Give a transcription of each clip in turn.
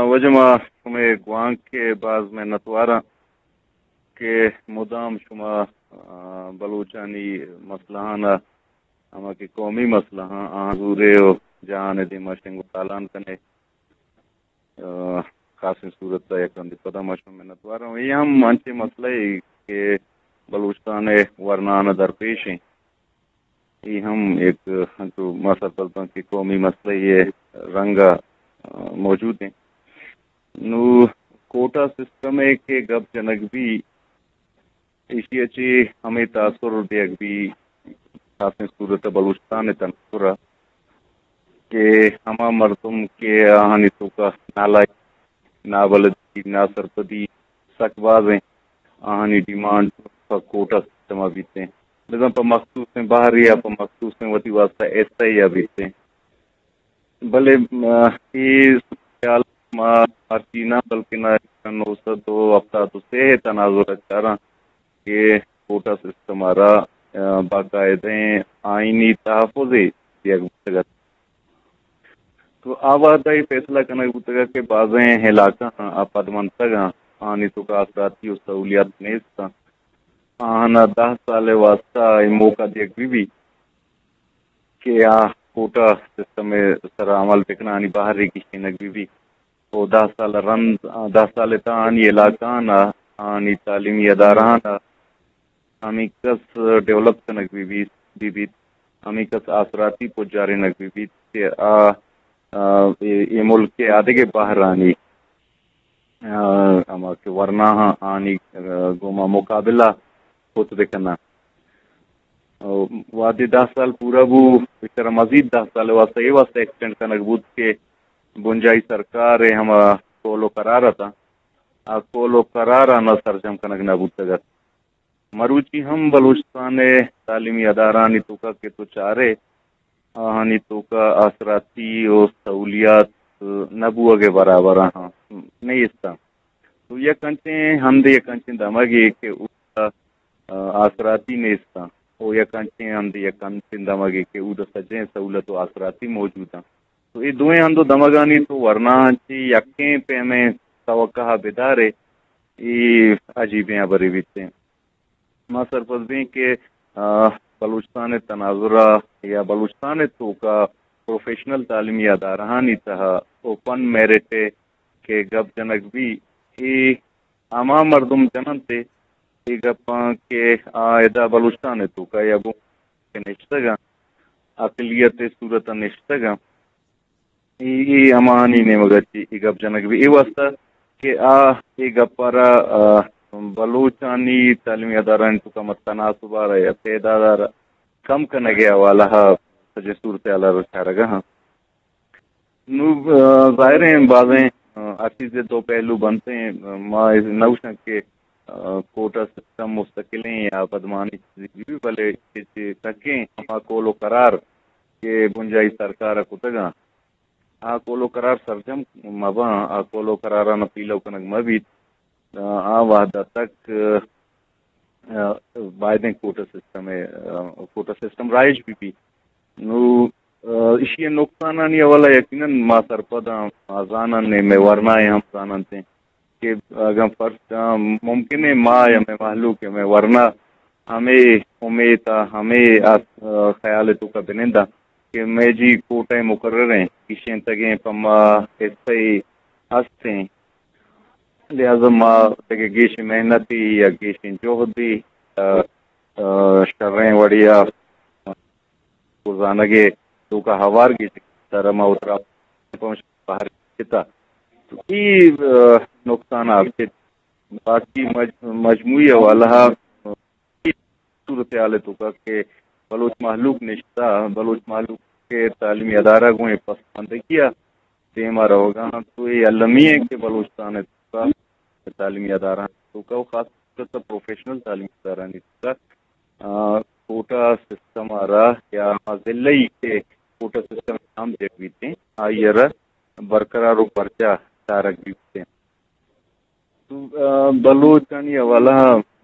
وجما شما گوانگ کے بعض میں نتوارا کہ مدام شما بلوچانی مسئلہ نا ہما کی قومی مسئلہ حضورے و جہان دی مشنگ و تالان کنے خاص صورت یکن دی پدا مشن میں نتوارا ہوں. یہ ہم انچے مسئلہ ہے کہ بلوچستان ورنان درپیش ہیں. یہ ہم ایک جو مسئلہ کی قومی مسئلہ یہ رنگا موجود ہیں. نو کوٹا سسٹم ہے کہ گب جنگ بھی اسی اچھی ہمیں تاثر دیکھ بھی خاص صورت بلوچستان تنفرہ کہ ہما مردم کے آہانی تو کا نالا نابلدی ناسرپدی سکبازیں آہانی ڈیمانڈ پر کوٹا سسٹم ابھیتے ہیں لیکن پر مخصوص میں باہر یا پر مخصوص میں وطی واسطہ ایسا ہی ابھیتے ہیں. بلے یہ خیال مارچینا بلکہ نہ دو ہفتہ تو سے تناظر اچارا کہ کوٹا سسٹم آرہا باقاعدیں آئینی تحفظ ہے. تو آبادی فیصلہ کرنا گا کہ بعضیں علاقہ آپاد منتگاں آنی تو کا اثراتی و سہولیات نیستا آنا 10 سال واسطہ موقع دیکھ بھی کہ کوٹا سسٹم میں سر عمل پکنا آنی باہر ری کی شنک بھی وہ 10 سال رن 10 سال تا آنی علاقہ آنی تعلیمی ادارہ ہمیں کس ڈیولپ کنک بھی ہمیں کس آثراتی پجارے نک بھی کہ یہ ملک کے آدھے کے باہر آنی ہما کے ورنہ آنی گوما مقابلہ ہوتا دیکھنا وادی 10 سال پورا بو طرح مزید 10 سال واسطہ یہ واسطہ ایکسٹینڈ کنک بود کے بنجائی سرکار ہما کولو قرار تھا کولو قرار نہ سرجم کنک نہ بود تگت مروچی ہم بلوچستان تعلیمی ادارانی تو کا کے تو چارے آہانی تو کا اثراتی و سہولیات نبو کے برابر نہیں اس کا تو یہ کنچیں ہم دے یہ کنچیں دماغی کہ اس کا اثراتی نہیں اس کا وہ یہ کنچیں ہم دے یہ کنچیں دماغی کہ وہ سجیں سہولت و اثراتی موجود ہیں. تو یہ دوئیں ہم دو دماغانی تو ورنہ چی یکیں پہ میں توقع بیدارے یہ عجیب ہیں بری بیتے ہیں. ما سرپرزیں کہ بلوچستان تناظرہ یا بلوچستان تو کا پروفیشنل تعلیمی ادارہانی تہا اوپن میرٹ کے گب جنک بھی ای اما مردم جنن تے ای گپاں کے آئدہ بلوچستان تو کا یا بو نشتگا اقلیت صورت نشتگا ای امانی نے مگر چی ای گب جنک بھی ای واسطہ کہ ای گپارا بلوچانی تعلیمی اداران تو کا متناسب آ رہا ہے تعداد کم کرنے گیا والا سجے صورت علا رچا رگا نو ظاہر ہیں بازیں اچھی سے دو پہلو بنتے ہیں ما نوشن کے کوٹا سسٹم مستقل ہیں یا بدمانی چیزی بلے تکیں ہما کولو قرار کے بنجائی سرکار کتگا کولو قرار سرجم مباں کولو قرارہ نپیلو کنگ مبید وحدہ تک بائدیں کوٹا سسٹم ہے کوٹا سسٹم رائج بھی نو اسی نقصانانی اولا یقیناً ما سرپدا آزانن نے میں ورنائے ہم زاننتے ہیں کہ اگر فرض ممکن ہے ما یا میں محلوق ہے میں ورنہ ہمیں امید ہمیں خیال تو کا بنندہ کہ میں جی کوٹے مقرر ہیں کشیں تگیں پما حصے ہستے ہیں لہذا ما تک گیش محنتی یا گیش جوہدی شریں وڑیا روزانگے تو کا ہوار کی طرح ما اترا پہنچ باہر کتا تو یہ نقصانات کے باقی مجموعی والا صورتحال تو کا کہ بلوچ محلوق نشتہ بلوچ محلوق کے تعلیمی ادارہ کو پسند کیا دیما رہو گا تو یہ علمی ہے کہ بلوچستان کا تعلیمی ادارہ تو کا خاص طور پر پروفیشنل تعلیمی ادارہ نہیں تھا کوٹا سسٹم آ رہا یا ضلعی کے کوٹا سسٹم ہم دیکھ بھی تھے آئیر برقرار و پرچہ تارک بھی تھے تو بلوچانی والا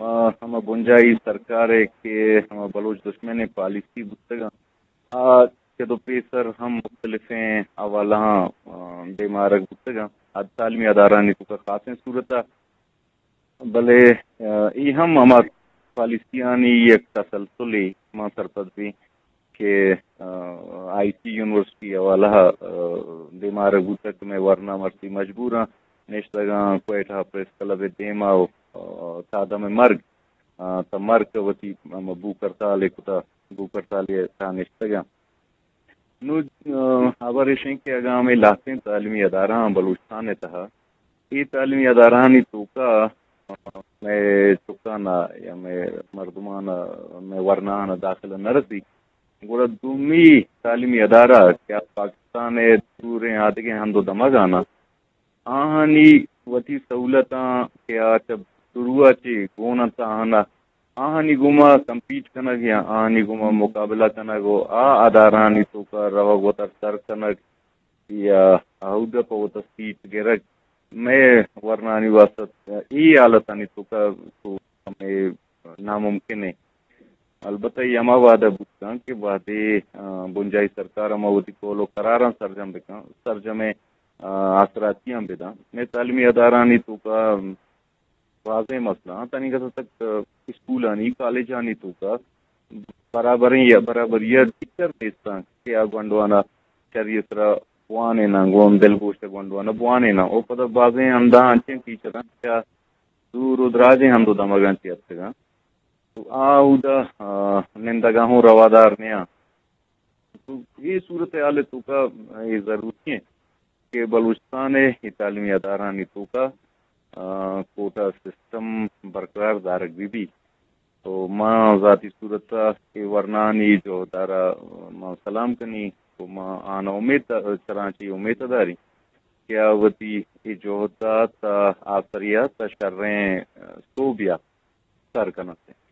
ہم بنجائی سرکار ہے کہ ہم بلوچ دشمن پالیسی بتگا کہ تو پیسر ہم مختلف ہیں اوالہاں بے مارک بتگا تعلیمی ادارانی تو کا خاص صورت بلے ای ہم ہما پالیسیانی یک تسلسلی ما سرپد بھی کہ آئی ٹی یونیورسٹی حوالہ بیمار بوتک میں ورنہ مرسی مجبوراں نشتگاں کوئٹہ پریس کلب دیما تادم مرگ تا مرگ وتی بو کرتا لکتا بو کرتا لے تا نشتگاں نو خبر اشیں کہ اگاں میں لاتے تعلیمی ادارہ بلوچستان تہا یہ تعلیمی ادارانی تو کا میں چکانا یا میں مردمانہ میں ورنہ داخل نہ رسی گوڑا دومی تعلیمی ادارہ کیا پاکستان پورے آدھگے ہم دو دماغانا آہانی وتی سہولتاں کیا جب شروع چی گونا تا آنا آہانی گما کمپیٹ کنگ یا آہانی گما مقابلہ کنگ و ادارانی تو کا روا وطر سر کنگ یا اہودہ پا وطر سیٹ گرگ میں ورنانی واسط ای حالتانی تو کا تو ہمیں ناممکن ہے البتہ یہ ہما وعدہ بودتا کہ وعدے بنجائی سرکار ہما وطی کولو قراراں سرجم بکاں سرجم آسراتیاں بدا میں تعلیمی ادارانی تو کا واضح مسئلہ تانی کسا تک اسکول آنی کالج آنی تو کا برابریت ٹیچر دیستا کہ گونڈوانا شریعترا بوانے نا گوم دل گوشت گونڈوانا بوانے نا او پتہ واضح ہمدہ انچیں ٹیچر کیا دور ادراجیں ہم دو دمگان چیئر تو آؤدا نندگاہوں روادار نیا تو یہ صورتحال تو کا یہ ضروری ہے کہ بلوچستان ہے تعلیمی ادارانی تو کا کوٹا سسٹم برقرار دارک بھی تو ماں ذاتی صورت کے ورنانی جو دارا ماں سلام کنی تو ماں آنا امید چرانچی امید داری کیا وتی جو ہوتا آثریات شریں صوبیہ سر کنتے